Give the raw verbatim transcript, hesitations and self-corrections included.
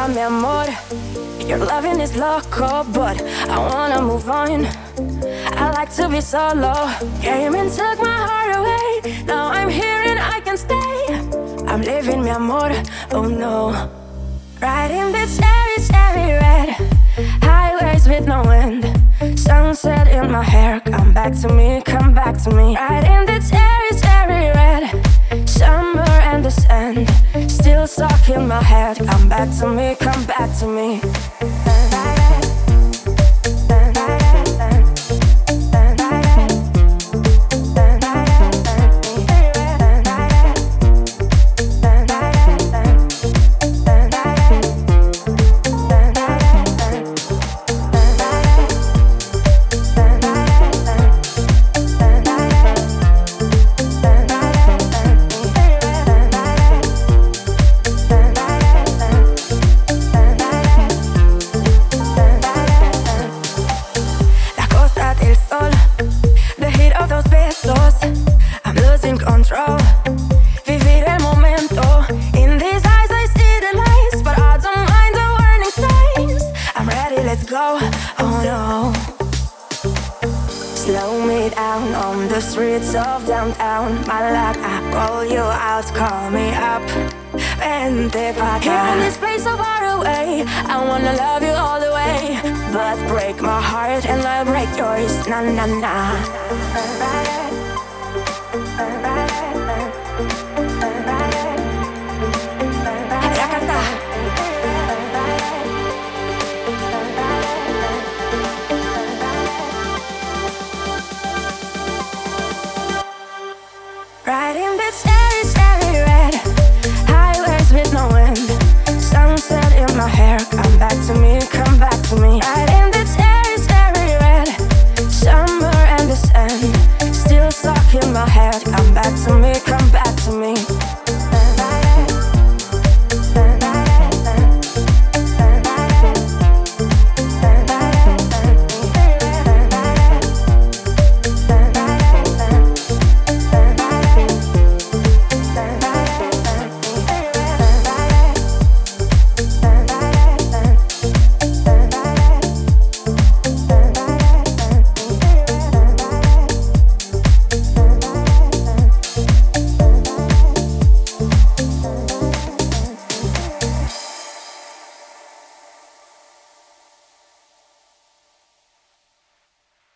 mi amor. Your loving is loco, but I wanna move on. I like to be solo. Came and took my heart away. Now I'm here and I can stay. I'm living mi amor, oh no. Riding this cherry, cherry red highways with no end. Sunset in my hair, come back to me, come back to me. Riding the cherry, cherry red, summer and the sand, still stuck in my head. Come back to me, come back to me. I'm losing control. Vivir el momento. In these eyes I see the lights, but I don't mind the warning signs. I'm ready, let's go. Oh no. Slow me down on the streets of downtown. My luck, I call you out, call me up. Vente pa' acá. Here in this place so far away, I wanna love you all the way, but break my heart and I'll break yours. Na na na. Riding this cherry, cherry red highways with no end. Sunset in my hair, come back to me, come back to me. Riding this cherry, cherry red, summer and the sand, still stuck in my head. Come